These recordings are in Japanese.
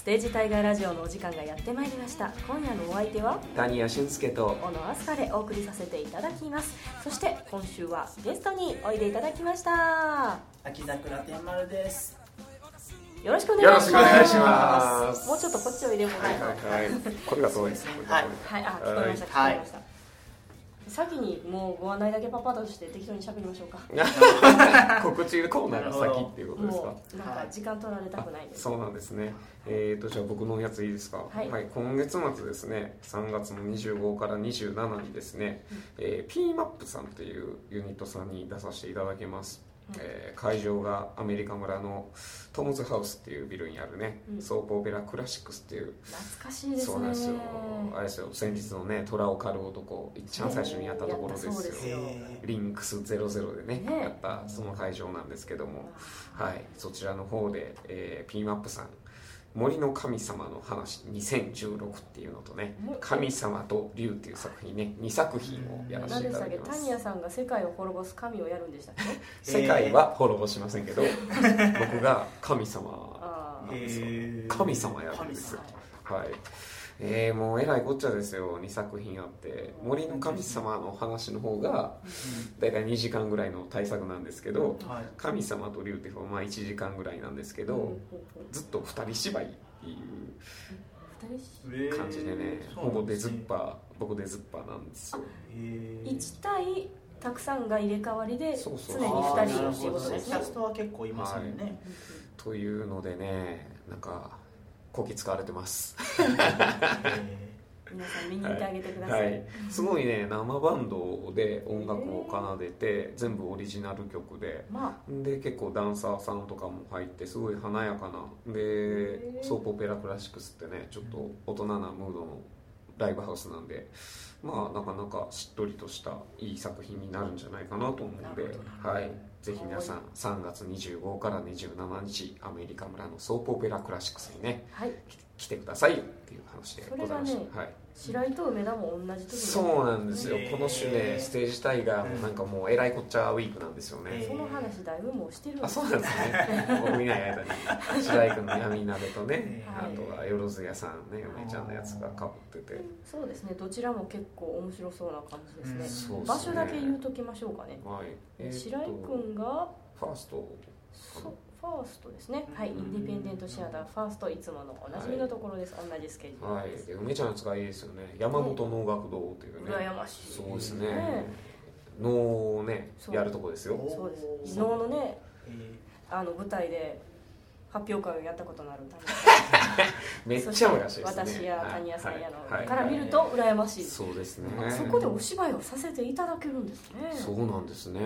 政治対外ラジオのお時間がやってまいりました。今夜のお相手は谷谷俊介と小野飛鳥でお送りさせていただきます。そして今週はゲストにおいでいただきました。 秋桜天丸です。 よろしくお願いします。もうちょっとこっちを入れもらえば、 はい、これがそうですね。 はい、あ、聞こえました、聞こえました。先にもうご案内だけパパとして適当に喋りましょうか。 告知コーナーが先っていうことですか。 もうなんか時間取られたくないです。 そうなんですね。じゃあ僕のやついいですか。はい、今月末ですね、3月の25から27にですね、PMAP さんというユニットさんに出させていただきます。会場がアメリカ村のトムズハウスっていうビルにあるね、ソープオペラクラシックスっていう。 懐かしいですね。 そうなんですよ。あれですよ、先日のね、虎を狩る男、一番最初にやったところですよ。リンクス00でね、やったその会場なんですけども、はい、そちらの方で、PMAP さん、森の神様の話2016っていうのとね、神様と竜っていう作品ね、2作品をやらせていただきます。 谷谷さんが世界を滅ぼす神をやるんでしたっけ？ 世界は滅ぼしませんけど、僕が神様なんですよ。神様やるんですよ。はい。もうえらいこっちゃですよ。2作品あって、森の神様の話の方がだいたい2時間ぐらいの大作なんですけど、神様と竜ってまあ1時間ぐらいなんですけど、ずっと2人芝居っていう感じでね、ほぼ出ずっぱ、僕出ずっぱなんですよ。 1対たくさんが入れ替わりで常に2人っていうことですね。 キャストは結構いますよね。 というのでね、なんかこき使われてます皆さん見に行ってあげてください。 はい、すごいね、生バンドで音楽を奏でて、全部オリジナル曲で、で結構ダンサーさんとかも入ってすごい華やかなで、ソープオペラクラシックスってね、ちょっと大人なムードのライブハウスなんで、まあなかなかしっとりとしたいい作品になるんじゃないかなと思うんで、はい、ぜひ皆さん3月25から27日アメリカ村のソープオペラクラシックスにね、来てくださいよっていう話でございました。それがね、 白井と梅田も同じ時に。 そうなんですよ。この週ね、ステージタイガーもなんかもうえらいこっちゃウィークなんですよね。 その話だいぶもうしてるんですよ。そうなんですね。僕見ない間に白井君の闇鍋とね、あとはよろずやさんね、梅ちゃんのやつがかぶってて。 そうですね。どちらも結構面白そうな感じですね。場所だけ言うときましょうかね。白井君がファースト。 ファーストですね。はい、インディペンデントシアターファースト、いつものおなじみのところです。同じスケジュールです。 梅ちゃんのやつがいいですよね。山本能楽堂というね。 羨ましい。 そうですね。能をね、やるとこですよ。 そうです。能のね、舞台で発表会をやったことのあるめっちゃ羨ましいですね。 私や谷谷さんやのから見ると羨ましい。 そうですね。 そこでお芝居をさせていただけるんですね。 そうなんですね。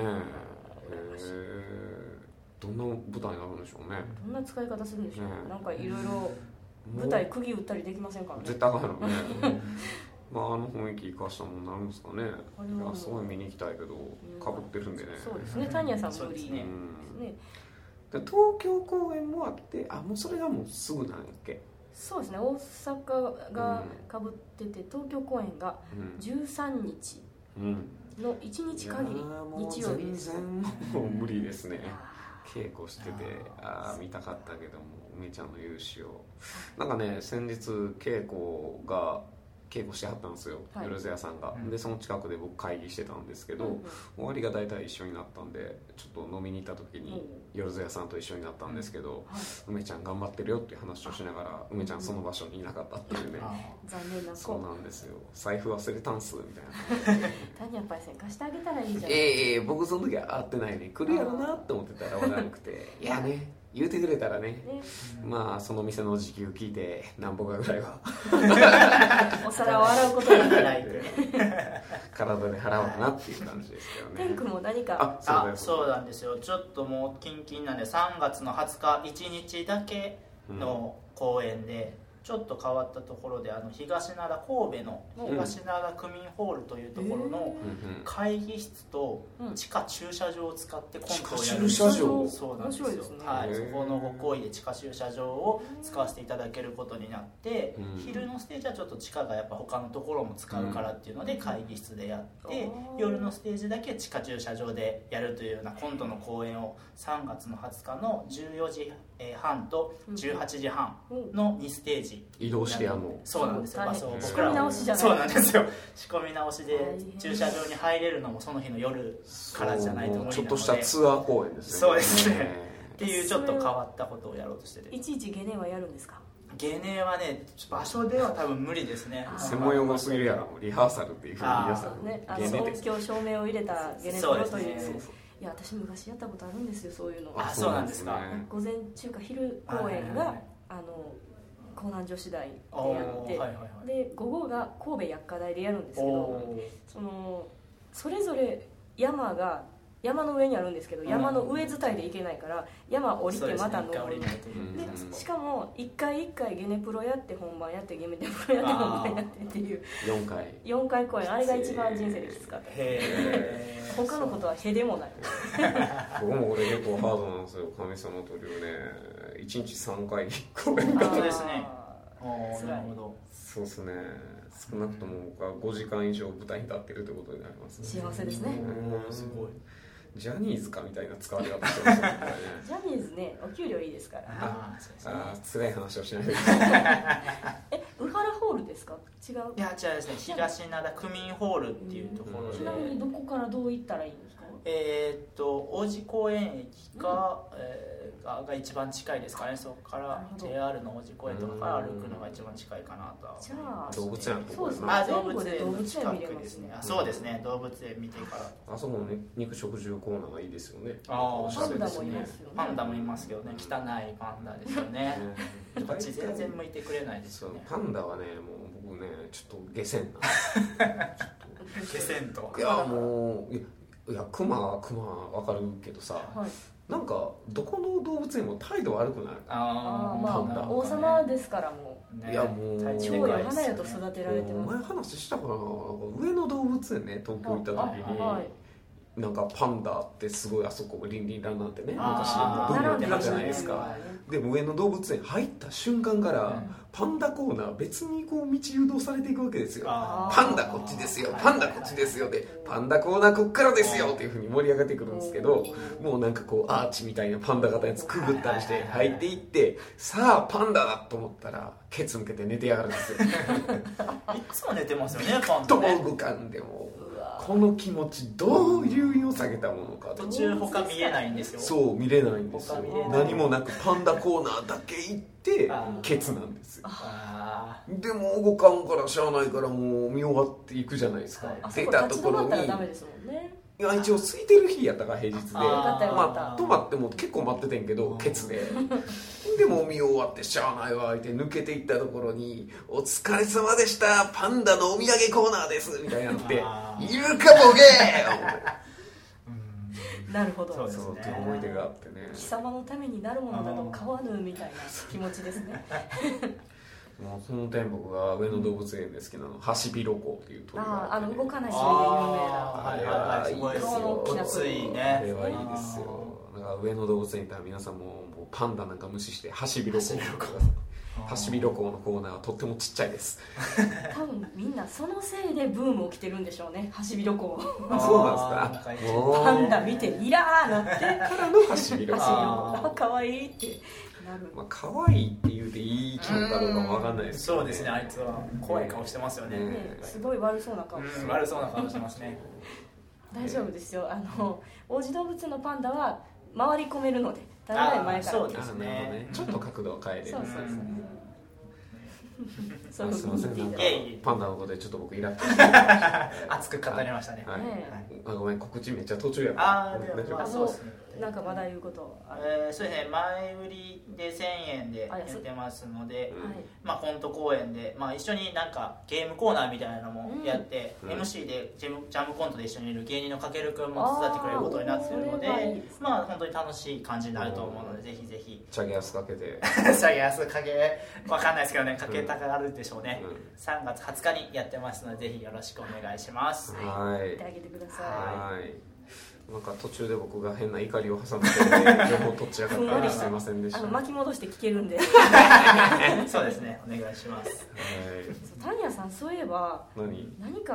どんな舞台になるんでしょうね。 どんな使い方するんでしょう。なんかいろいろ舞台釘打ったりできませんからね。 絶対あかんのね。まあ雰囲気生かしたものになるんですかね。いや、すごい見に行きたいけどかぶってるんでね。 そうですね。谷谷さん無理ですね。 東京公演もあって、もうそれがもうすぐなんやっけ。 そうですね。大阪がかぶってて、東京公演が13日の1日限り、日曜日です。 全然もう無理ですね。稽古してて、見たかったけども、梅ちゃんの勇姿をなんかね、先日稽古してはったんですよ、よろずやさんが。でその近くで僕会議してたんですけど、終わりが大体一緒になったんで、ちょっと飲みに行った時によろずやさんと一緒になったんですけど、梅ちゃん頑張ってるよっていう話をしながら、梅ちゃんその場所にいなかったっていうね。 残念な子。 そうなんですよ。財布忘れたんすみたいな。 谷やっぱり貸してあげたらいいじゃん。 僕その時は会ってないね。来るやろなって思ってたらおらなくて、いやね、言うてくれたらね、まあその店の時給聞いて何ぼかぐらいはお皿を洗うことがない体で払おうかなっていう感じですけどね。 天君も何かそうなんですよ。ちょっともうキンキンなんで、3月の20日1日だけの公演で、ちょっと変わったところで、東灘神戸の東灘区民ホールというところの会議室と地下駐車場を使ってコントをやるんですよ。そうなんですよ。はい、そこのご好意で地下駐車場を使わせていただけることになって、昼のステージはちょっと地下がやっぱ他のところも使うからっていうので会議室でやって、夜のステージだけ地下駐車場でやるというようなコントの公演を3月の20日の14時半と18時半の2ステージ、 移動してやるの。 そうなんですよ。場所を仕込み直しじゃない。 そうなんですよ。仕込み直しで駐車場に入れるのもその日の夜からじゃないと無理なので、 ちょっとしたツアー公演ですね。 そうですね。っていうちょっと変わったことをやろうとしてて。 いちいちゲネはやるんですか？ ゲネはね、場所では多分無理ですね。 専門用語すぎるやろ。リハーサルっていうふうに皆さんね、音響照明を入れたゲネプロという。いや、私昔やったことあるんですよ、そういうの。 あ、そうなんですか。 午前中か昼公演が江南女子大でやって、で午後が神戸薬科大でやるんですけど、それぞれ山の上にあるんですけど、山の上伝いで行けないから山降りてまた登る、でしかも一回一回ゲネプロやって本番やってゲネプロやって本番やってっていう4回公演、あれが一番人生できつかった他のことはへでもない僕もこれ結構ハードなんですよ。神様と竜ね、1日3回公演がですね。なるほど。 そうですね。少なくとも僕は5時間以上舞台に立ってるということになりますね。 幸せですね。 すごい。 ジャニーズかみたいな使われ方してますよね。 ジャニーズね、お給料いいですからね。 辛い話をしないでウハラホールですか？違う？ いや、違うですね。東灘区民ホールっていうところで。 ちなみにどこからどう行ったらいいんですか？ 王子公園駅が一番近いですかね。そこから JR の王子公園とかから歩くのが一番近いかなとは。 じゃあ動物園のところですね。 動物園の近くですね。そうですね。動物園見てから。 あそこの肉食獣コーナーがいいですよね。 パンダもいますよね。 パンダもいますけどね。汚いパンダですよね。こっち全然向いてくれないですよね。 パンダはね、もう僕ね、ちょっと下船な。 下船と。 いやもう。いやクマわかるけどさ、なんかどこの動物園も態度悪くない？ まあ王様ですからもう。 いやもう超や花屋と育てられてます。 前話したから上野動物園ね、東京行った時に。なんかパンダってすごいあそこリンリンランなんてね昔ブームやってたじゃないですか。でも上野動物園入った瞬間からパンダコーナー別にこう道誘導されていくわけですよ。パンダこっちですよ、パンダこっちですよで、パンダコーナーこっからですよっていう風に盛り上がってくるんですけど、もうなんかこうアーチみたいなパンダ型のやつくぐったりして入っていって、さあパンダだと思ったらケツ向けて寝てやがるんですよ。 いつも寝てますよね、パンダね。 どう動かんでもこの気持ちどう留飲を下げたものか。 途中他見えないんですよ。 そう見れないんですよ。何もなくパンダコーナーだけ行ってケツなんですよ。でも動かんからしゃあないからもう見終わっていくじゃないですか。出たところにいや一応空いてる日やったから平日で、まあ泊まっても結構待っててんけどケツででも見終わってしゃあないわって抜けていったところに「お疲れ様でした、パンダのお土産コーナーです」みたいになって「いるかボケー!」なるほど。 そうっていう思い出があってね。 貴様のためになるものだと買わぬみたいな気持ちですね。 もうその点僕が上野動物園で好きなのハシビロコウっていう鳥があって、 動かない鳥で有名な。 あれはいいですよ。 暑いね。 あれはいいですよ。だから上野動物園行ったら皆さんもうパンダなんか無視してハシビロコウハシビロコウのコーナーはとってもちっちゃいです。 多分みんなそのせいでブーム起きてるんでしょうね、ハシビロコウ。 そうなんですか。 パンダ見てイラーなってからのハシビロコウ。 かわいいってなる。 まあ可愛いって言うていい気分かどうかもわかんないですけど、 そうですね。あいつは怖い顔してますよね。 すごい悪そうな顔。 悪そうな顔してますね。 大丈夫ですよ。王子動物のパンダは回り込めるので、ただ前から。 そうですね。 ちょっと角度を変えて。 そうすみません、なんかパンダのことでちょっと僕イラッと熱く語りましたね。 ごめん、告知めっちゃ途中やった。 そうですね。 なんかまだ言うこと。 そうですね。前売りで1000円でやってますので、まあコント公演で、まあ一緒になんかゲームコーナーみたいなのもやって、MC でジャムコントで一緒にいる芸人のかけるくんも手伝ってくれることになっているので、まあ本当に楽しい感じになると思うので、ぜひぜひ。 チャゲアスかけて。 チャゲアスかけわかんないですけどね、かけたがあるでしょうね。3月20日にやってますので、ぜひよろしくお願いします。 はい。行ってあげてください。 はい。なんか途中で僕が変な怒りを挟んで両方取っちゃったらすいませんでした。 巻き戻して聞けるんで。 そうですね。お願いします。 タニヤさん、そういえば何か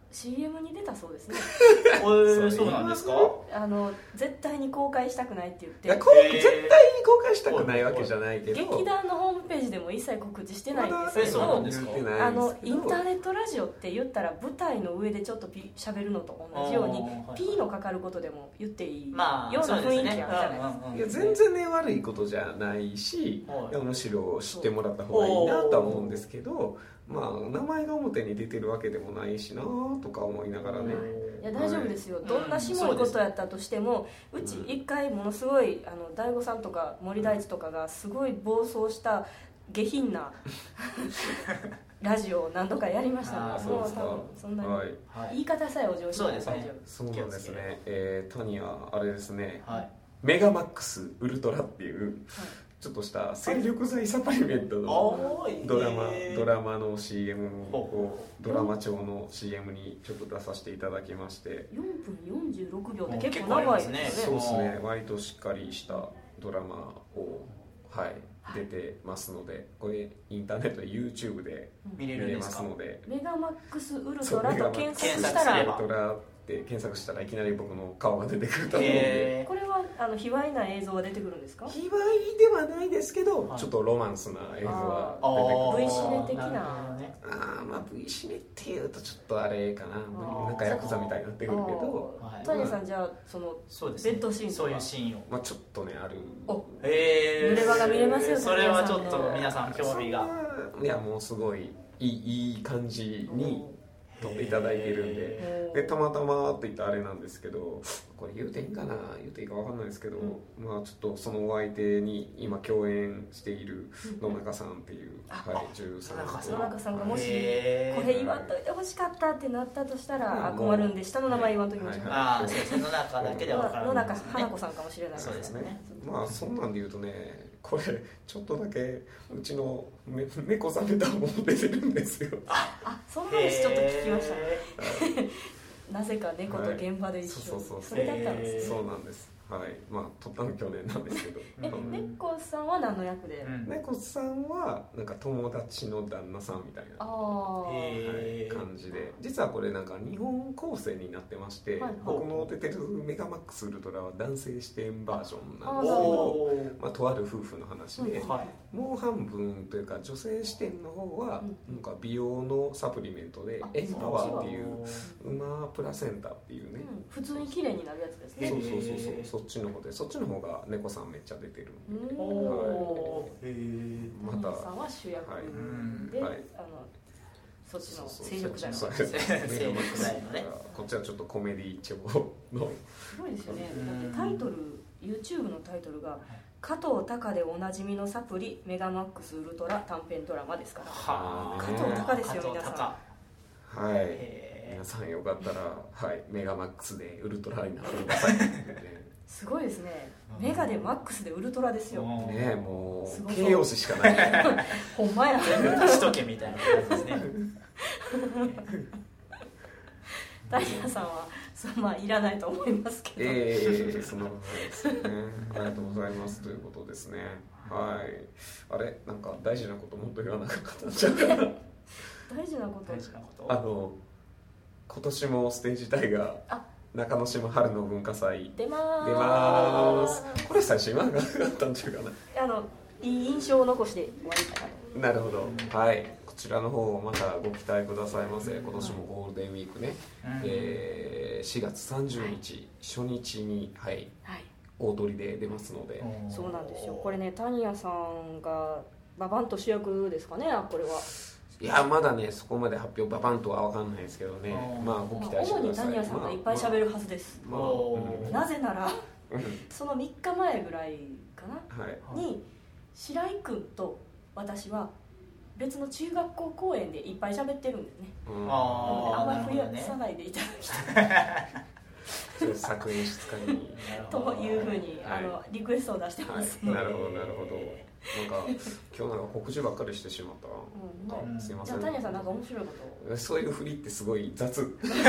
CM に出たそうですね。 そうなんですか？ 絶対に公開したくないって言って、 絶対に公開したくないわけじゃないけど、 劇団のホームページでも一切告知してないんですけど、インターネットラジオって言ったら舞台の上でちょっと喋るのと同じように P のかかることでも言っていいような雰囲気あるじゃないですか。 いや全然ね悪いことじゃないし、むしろ知ってもらった方がいいなとは思うんですけど、まあ名前が表に出てるわけでもないしなとか思いながらね。 いや大丈夫ですよ、どんなしもいことやったとしても、うち一回ものすごい大悟さんとか森大地とかがすごい暴走した下品なラジオを何度かやりましたから、 そうですか。 そんなに言い方さえお上手な大丈夫。 そうなんですね。タニアあれですね、メガマックスウルトラっていうちょっとした精力剤サプリメントのドラマの CM をドラマ調の CM にちょっと出させていただきまして、 4分46秒って結構長いですね。 そうですね、割としっかりしたドラマを出てますので、これインターネットで YouTube で見れますので、 メガマックスウルトラと検索したら、 ウルトラって検索したらいきなり僕の顔が出てくると思うんで、 これは卑猥な映像が出てくるんですか？ 卑猥ではないですけど、ちょっとロマンスな映像は出てくる。 V シネ的な。 まあ V シネっていうとちょっとあれかな、なんかヤクザみたいになってくるけど、 タニアさんじゃあそのベッドシーンとかそういうシーンを、 まあちょっとねある。 濡れ場が見れますよ。 それはちょっと皆さん興味が。 いやもうすごいいい感じに撮っていただいているんで、たまたまって言ったらあれなんですけど、これ言うていいかな、言うていいか分かんないですけど、まあちょっとそのお相手に今共演している野中さんっていう女優さん、 野中さんがもしこれ言わんといてほしかったってなったとしたら困るんで、下の名前言わんときましょう。 そうですね、野中だけでは分からない。 野中花子さんかもしれないですね。 そうですね。 まあそんなんで言うとね、これちょっとだけうちの猫さんネタも出てるんですよ。 そんな話ちょっと聞きましたね。なぜか猫と現場で一緒。それだったんですね。 そうなんです。はい、まあ撮ったの去年なんですけど。 猫さんは何の役で？ 猫さんはなんか友達の旦那さんみたいな感じで、実はこれなんか日本構成になってまして、僕の出てるメガマックスウルトラは男性視点バージョンなんですけど、まあとある夫婦の話で、もう半分というか女性視点の方はなんか美容のサプリメントでエンパワーっていう馬プラセンタっていうね、 普通に綺麗になるやつですね。 そっちの方が猫さんめっちゃ出てる。 またさんは主役で、そっちの精力剤のこっちはちょっとコメディ調の。 すごいですよね。だってタイトル YouTube のタイトルが加藤鷹でおなじみのサプリメガマックスウルトラ短編ドラマですから。加藤鷹ですよ皆さん。 はい、皆さんよかったらメガマックスでウルトラになってください。 すごいですね。メガでマックスでウルトラですよ。 ねえ、もう形容詞しかない。 ほんまや。 しとけみたいな感じですね。 ダイヤさんはまあいらないと思いますけど。 そのですね。ありがとうございますということですね。はい。あれなんか大事なこともっと言わなかったんじゃないかな。 大事なこと。 今年もステージ隊が中之島春の文化祭出ます。 これ最初今があったんちゃうかな。 いい印象を残して終わりたいな。なるほど。はい。こちらの方をまたご期待くださいませ。今年もゴールデンウィークね。4月30日初日に大鳥で出ますので。 そうなんですよ。これね、タニヤさんがババンと主役ですかね。これは。 いやまだねそこまで発表ババンとは分かんないですけどね、まあご期待してください。 主にタニヤさんがいっぱい喋るはずです。なぜならその3日前ぐらいかな、に白井君と私は別の中学校公演でいっぱい喋ってるんですね。あんまり増やさないでいただきたい。 作演出家にというふうにリクエストを出してますので。 なるほどなるほど。なんか今日なんか告知ばっかりしてしまった。すいません。 じゃあタニヤさんなんか面白いこと。 そういう振りってすごい雑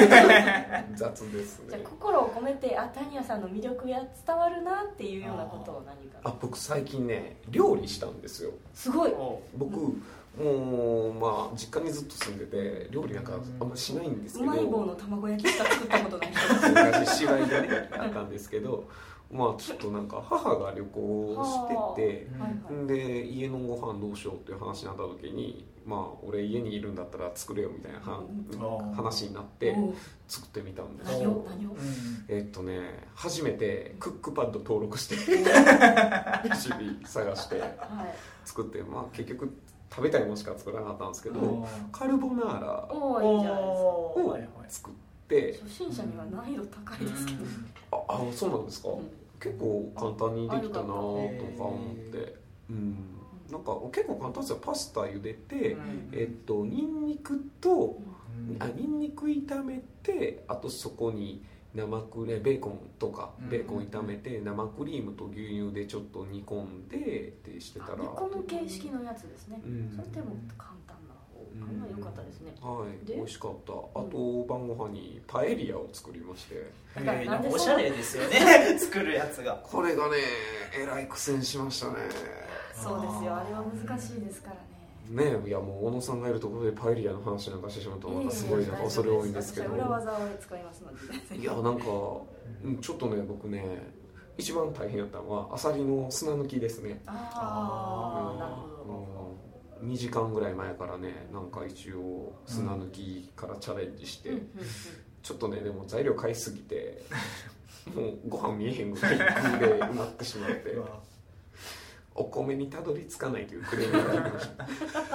ですね。 じゃあ心を込めてタニヤさんの魅力が伝わるなっていうようなことを何か。 僕最近ね料理したんですよ。 すごい。 僕もうまあ実家にずっと住んでて料理なんかあんましないんですけど、 うまい棒の卵焼きしか作ったことない人同じ芝居でねあったんですけどまあちょっとなんか母が旅行してて、で家のご飯どうしようっていう話になった時にまあ俺家にいるんだったら作れよみたいな話になって作ってみたんですよ。初めてクックパッド登録してレシピ探して作って、まあ結局食べたいものしか作らなかったんですけど、カルボナーラを作って、 初心者には難易度高いですけど、 あ、そうなんですか、結構簡単にできたなとか思って、なんか結構簡単ですよ。パスタ茹でて、ニンニクとニンニク炒めて、あとそこにベーコンとかベーコン炒めて生クリームと牛乳でちょっと煮込んでってしてたら、 煮込む形式のやつですね、それでも簡単な方が良かったですね。 はい、美味しかった。あと晩ご飯にパエリアを作りまして、 おしゃれですよね作るやつが。 これがねえらい苦戦しましたね。 そうですよ、あれは難しいですからね。 いやもう小野さんがいるところでパエリアの話なんかしてしまうとまたすごいなんか恐れ多いんですけど、 裏技を使いますので。 いやなんかちょっとね僕ね一番大変だったのはアサリの砂抜きですね。 なるほど。2時間ぐらい前からねなんか一応砂抜きからチャレンジして、ちょっとねでも材料買いすぎてもうご飯見えへんぐらい具で埋まってしまってお米にたどり着かないというクレームがありました。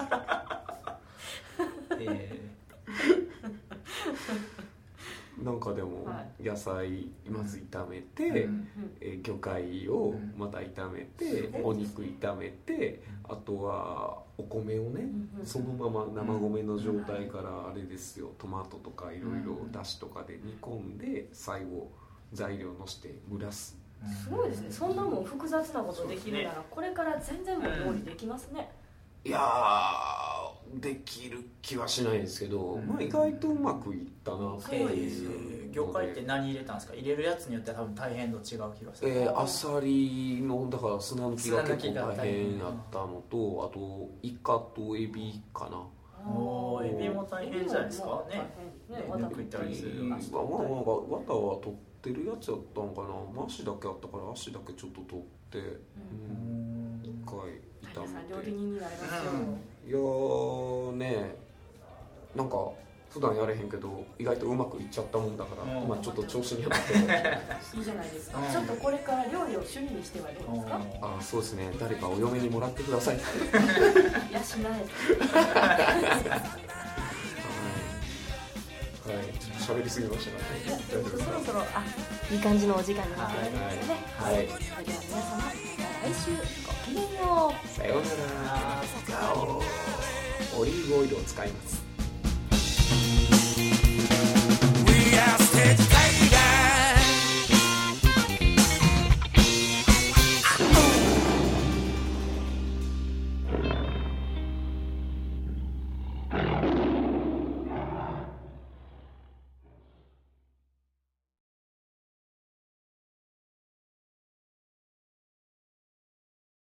なんかでも野菜まず炒めて、魚介をまた炒めて、お肉炒めて、あとはお米をねそのまま生米の状態からあれですよ、トマトとかいろいろだしとかで煮込んで最後材料のして蒸らす。 すごいですね。そんなもん複雑なことできるなら、これから全然もう料理できますね。 いやーできる気はしないですけど、まあ意外とうまくいったなっていう。 魚介って何入れたんですか？入れるやつによっては多分大変度違う気がする。 アサリのだから砂抜きが結構大変だったのと、あとイカとエビかな。 エビも大変じゃないですかね。 綿食ったりする。 まあ綿は取ってるやつやったんかな。足だけあったから足だけちょっと取って一回炒めて。 料理人になりますよ。 いやーね、なんか普段やれへんけど意外とうまくいっちゃったもんだから、今ちょっと調子に乗っていいじゃないですか。ちょっとこれから料理を趣味にしてはどうですか？ そうですね、誰かお嫁にもらってください。 養えはい、ちょっと喋りすぎましたね。 そろそろいい感じのお時間になってまいりましたね。 はい。 それでは皆様、来週ごきげんよう。 さようなら。オリーブオイルを使います。